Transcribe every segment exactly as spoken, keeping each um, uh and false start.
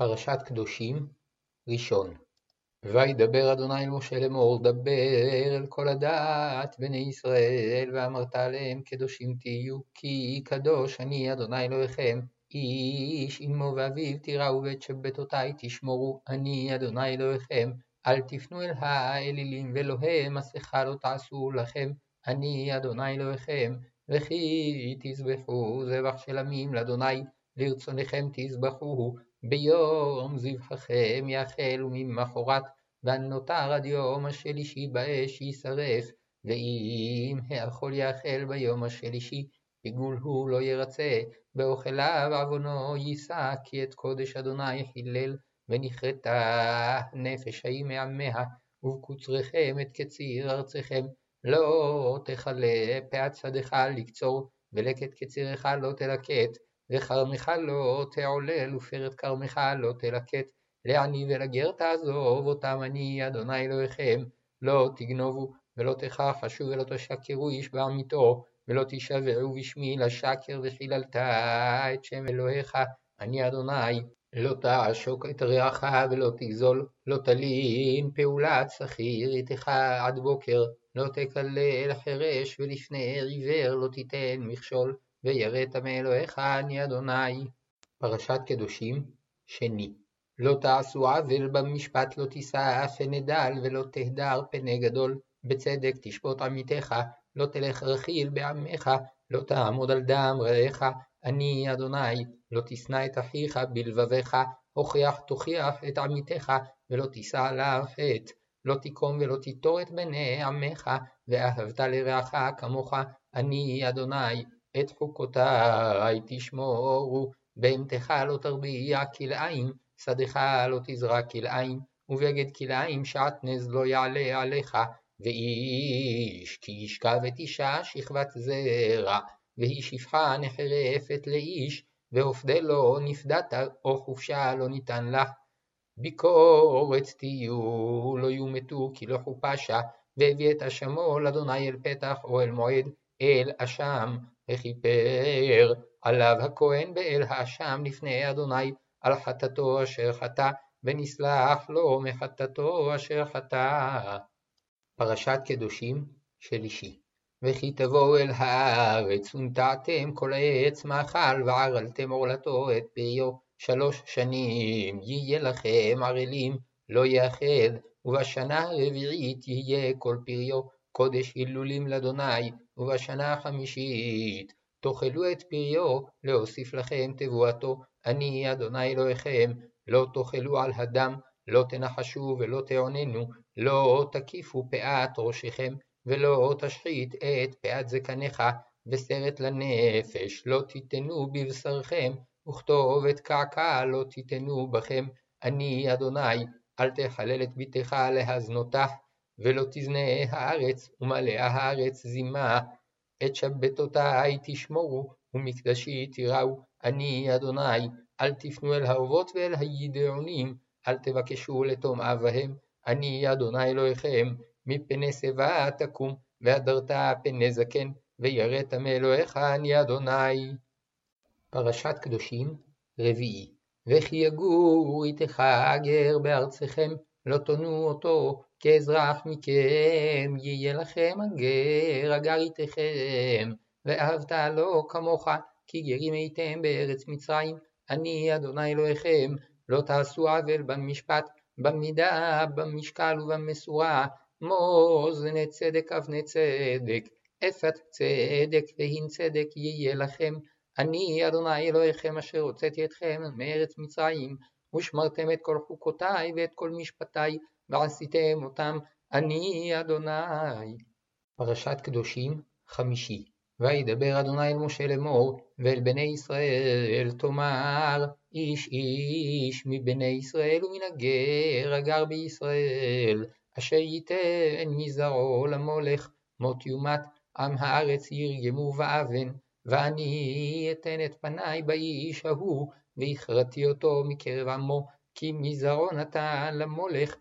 פרשת קדושים, ראשון. וידבר אדוני אל משה לאמור, דבר אל כל הדעת בני ישראל, ואמרת עליהם קדושים תהיו, כי קדוש אני אדוני אלוהיכם. איש אמו ואביו תיראו, ואת שבתותי תשמורו, אני אדוני אלוהיכם. אל תפנו אל האלילים ואלוהי מסכה לא תעשו לכם, אני אדוני אלוהיכם. וכי תזבחו זבח של עמים לאדוני, לרצונכם תזבחוהו, ביום זבחכם יאכל, וממחרת והנותר עד יום השלישי באש יישרף. ואם האכול יאכל ביום השלישי, עיגול הוא לא ירצה, באוכליו עוונו יישא, כי את קודש אדוני חילל. ונכרתה נפש ההיא מעמיה, ובקוצריכם את קציר ארצכם. לא תכלה פאת שדך לקצור, ולקט קצירך לא תלקט, וכרמך לא תעולל, ופרת כרמך לא תלקט. לעני ולגר תעזוב אותם, אני אדוני אלוהיכם. לא תגנובו ולא תכחשו ולא תשקרו איש בעמיתו, ולא תשבעו בשמי לשקר, וחיללת את שם אלוהיך, אני אדוני. לא תעשוק את רעך ולא תגזול, לא תלין פעולת שכיר איתך עד בוקר, לא תקלל חירש, ולפני עיוור לא תיתן מכשול, ויראת מאלוהיך, אני אדוני. פרשת קדושים, שני. לא תעשו עוול במשפט, לא תישא פני דל ולא תהדר פני גדול, בצדק תשפוט עמיתך, לא תלך רכיל בעמך, לא תעמוד על דם רעך, אני אדוני. לא תשנא את אחיך בלבביך, הוכיח תוכיח את עמיתך, ולא תישא עליו חטא. לא תקום ולא תיטור את בני עמך, ואהבת לרעך כמוך, אני אדוני. את חוקותיי תשמורו, בהמתך לא תרביע כלאיים, שדך לא תזרע כלאיים, ובגד כלאיים שעטנז לא יעלה עליך. ואיש כי ישכב את אישה שכבת זרע, והיא שפחה נחרפת לאיש, והופדה לו נפדת, או חופשה לא ניתן לך. ביקורת תהיו, לא יומתו כי לא חופשה, והביא את אשמו לאדוני אל פתח אוהל מועד, אל אשם, וכיפר עליו הכהן באל האשם לפני אדוני על חטאתו אשר חטא, ונסלח לו מחטאתו אשר חטא. פרשת קדושים, שלישי. וכי תבואו אל הארץ ונטעתם כל עץ מאכל, וערלתם עורלתו את פריו, שלוש שנים יהיה לכם ערלים, לא יאכל, ובשנה הרביעית יהיה כל פריו, קודש הילולים לאדוני. ובשנה החמישית תאכלו את פריו, להוסיף לכם תבואתו, אני אדוני אלוהיכם. לא תאכלו על הדם, לא תנחשו ולא תעוננו, לא תקיפו פאת ראשיכם, ולא תשחית את פאת זקניך, וסרט לנפש לא תיתנו בבשרכם, וכתוב את קעקע לא תיתנו בכם, אני אדוני. אל תחלל את ביתך להזנותה, ולא תזנה הארץ, ומלאה הארץ זימה. את שבתותי תשמורו, ומקדשי תיראו, אני אדוני. אל תפנו אל האובות ואל הידעונים, אל תבקשו לתום אביהם, אני אדוני אלוהיכם. מפני שיבה תקום, והדרת פני זקן, ויראת מאלוהיך, אני אדוני. פרשת קדושים, רביעי. וכי יגור איתך גר בארצכם, לא תונו אותו כאזרח מכם, יהיה לכם הגר הגר איתכם, ואהבת לו כמוך, כי גרים הייתם בארץ מצרים, אני אדוני אלוהיכם. לא תעשו עוול במשפט, במידה, במשקל ובמשורה, מאזני צדק אבני צדק, אפת צדק והין צדק יהיה לכם, אני אדוני אלוהיכם אשר הוצאתי אתכם מארץ מצרים, ושמרתם את כל חוקותיי ואת כל משפטיי, ועשיתם אותם, אני אדוני. פרשת קדושים, חמישי. וידבר אדוני אל משה לאמור, ואל בני ישראל תאמר, איש איש מבני ישראל ומן הגר הגר בישראל, אשר ייתן מזרעו למולך, מות יומת, עם הארץ ירגמו באבן, ואני אתן את פניי באיש ההוא, והכרתי אותו מקרב עמו, כי מזרעו נתן למולך,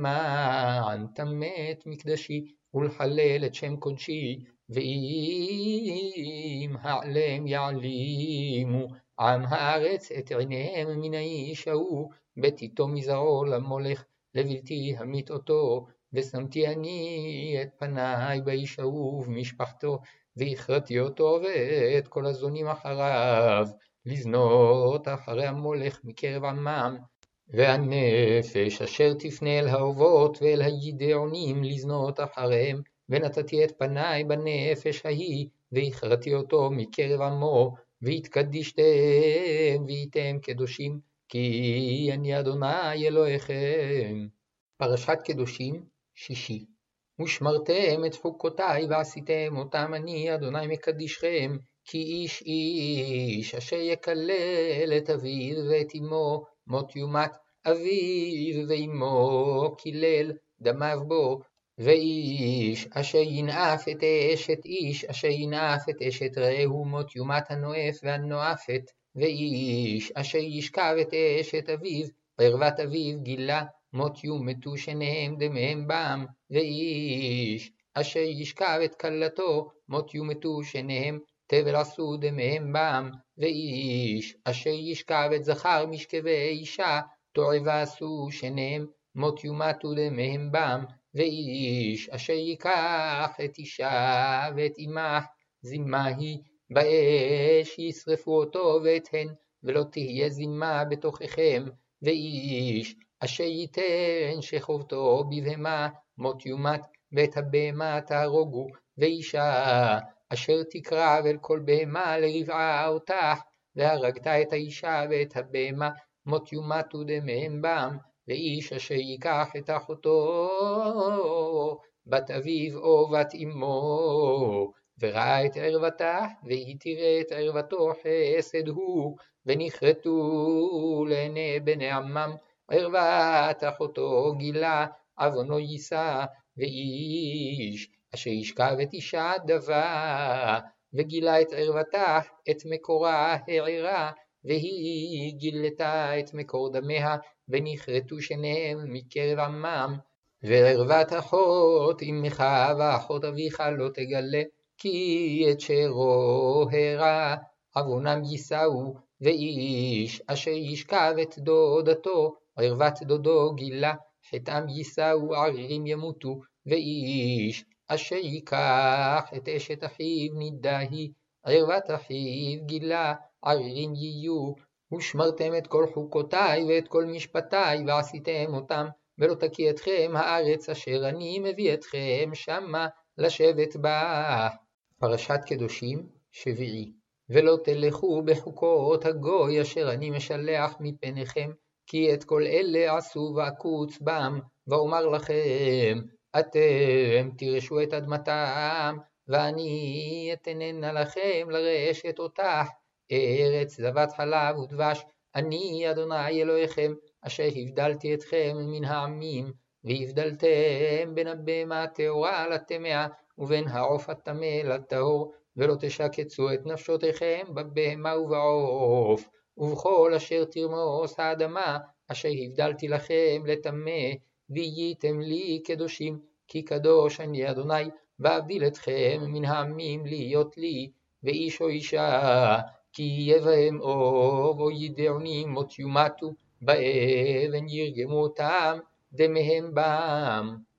למען תמת מקדשי, ולחלל את שם קודשי. ואם העלם יעלימו עם הארץ את עיניהם מן האיש ההוא, בתיתו מזרעו למולך, לבלתי המית אותו, ושמתי אני את פניי באיש ההוא ובמשפחתו, והכרתי אותו ואת כל הזונים אחריו, לזנות אחרי המולך מקרב עמם. והנפש אשר תפנה אל האובות ואל הידעונים לזנות אחריהם, ונתתי את פניי בנפש ההיא, והכרתי אותו מקרב עמו, והתקדישתם והייתם קדושים, כי אני אדוני אלוהיכם. פרשת קדושים שישי. ושמרתם את חוקותיי ועשיתם אותם, אני אדוני מקדישכם, כי איש איש אשר יקלל את אביו ואת אמו, מות יומת אביו ואמו קילל דמיו בו, ואיש אשר ינאף את אשת איש אשר ינאף את אשת רעהו, מות יומת הנואף והנואפת, ואיש אשר ישכב את אשת אביו ערוות אביו גילה, מות יומתו שניהם דמיהם בם, ואיש אשר ישכב את כלתו, מות יומתו שניהם תבל עשו דמיהם בם, ואיש אשר ישכב את זכר משכבי אישה, תועבה עשו שניהם, מות יומתו דמיהם בם, ואיש אשר ייקח את אישה ואת אמך, זימה היא באש ישרפו אותו ואתהן, ולא תהיה זימה בתוככם, ואיש אשר ייתן שחובתו בבהמה, מות יומת, ואת הבהמה תהרוגו, ואישה אשר תקרב אל כל בהמה לרבעה אותך, והרגת את האישה ואת הבהמה, מות יומתו דמיהם בם, ואיש אשר ייקח את אחותו בת אביו או בת אמו, וראה את ערוותה, והיא תראה את ערוותו חסד הוא, ונכרתו לעיני בני עמם, ערוות אחותו גילה, עוונו יישא, ואיש אשר ישכב את אישה דבה, וגילה את ערוותה, את מקורה העירה, והיא גילתה את מקור דמיה, ונכרתו שניהם מקרב עמם. וערוות אחות אמך ואחות אביך לא תגלה, כי את שרו הרע עוונם יישאו, ואיש אשר ישכב את דודתו, ערוות דודו גילה, חטאם יישאו, ערירים ימותו, ואיש אשר ייקח את אשת אחיו נידה היא, ערוות אחיו גילה, ערירים יהיו. ושמרתם את כל חוקותיי ואת כל משפטיי ועשיתם אותם, ולא תקיא אתכם הארץ אשר אני מביא אתכם שמה לשבת בה. פרשת קדושים שביעי. ולא תלכו בחוקות הגוי אשר אני משלח מפניכם, כי את כל אלה עשו ועקוץ בם, ואומר לכם, אתם תירשו את אדמתם, ואני אתננה לכם לרשת אותך, ארץ זבת חלב ודבש, אני אדוני אלוהיכם, אשר הבדלתי אתכם מן העמים, והבדלתם בין הבהמה הטהורה לטמאה, ובין העוף הטמא לטהור, ולא תשקצו את נפשותיכם בבהמה ובעוף, ובכל אשר תרמוס האדמה, אשר הבדלתי לכם לטמא, והייתם לי קדושים, כי קדוש אני אדוני, ואבדיל אתכם מן העמים להיות לי, ואיש או אישה, כי יהיה בהם אוב או ידעונים, מות יומתו באבן ירגמו אותם דמיהם בם.